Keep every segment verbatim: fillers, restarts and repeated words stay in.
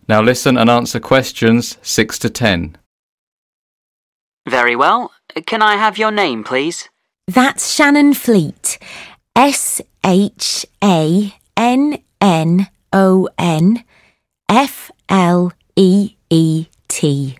Now listen and answer questions six to ten. Very well. Can I have your name, please? That's Shannon Fleet. S H A N N O N F L E E T.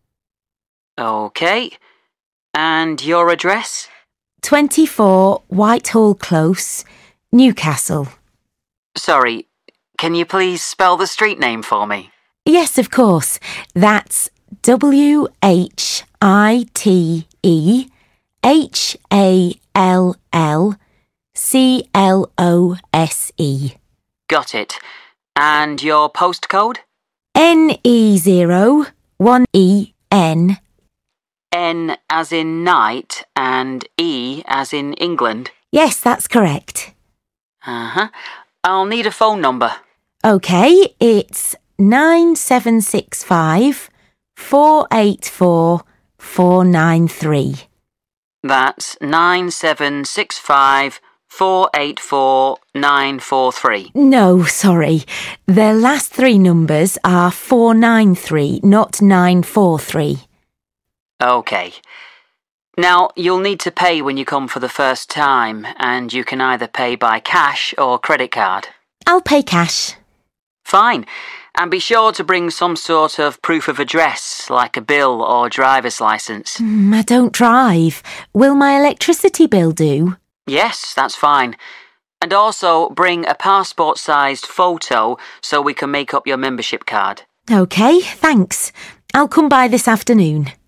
OK. And your address? twenty-four Whitehall Close, Newcastle. Sorry, can you please spell the street name for me? Yes, of course. That's W H I T E H A L L C L O S E. Got it. And your postcode? N E zero one E N. N as in night and E as in England? Yes, that's correct. Uh-huh. I'll need a phone number. OK, it's nine seven six five four eight four four nine three. That's nine seven six five four eight four nine four three. No, sorry. The last three numbers are four nine three, not nine four three. OK. Now, you'll need to pay when you come for the first time, and you can either pay by cash or credit card. I'll pay cash. Fine. And be sure to bring some sort of proof of address, like a bill or driver's licence. Mm, I don't drive. Will my electricity bill do? Yes, that's fine. And also bring a passport-sized photo so we can make up your membership card. OK, thanks. I'll come by this afternoon.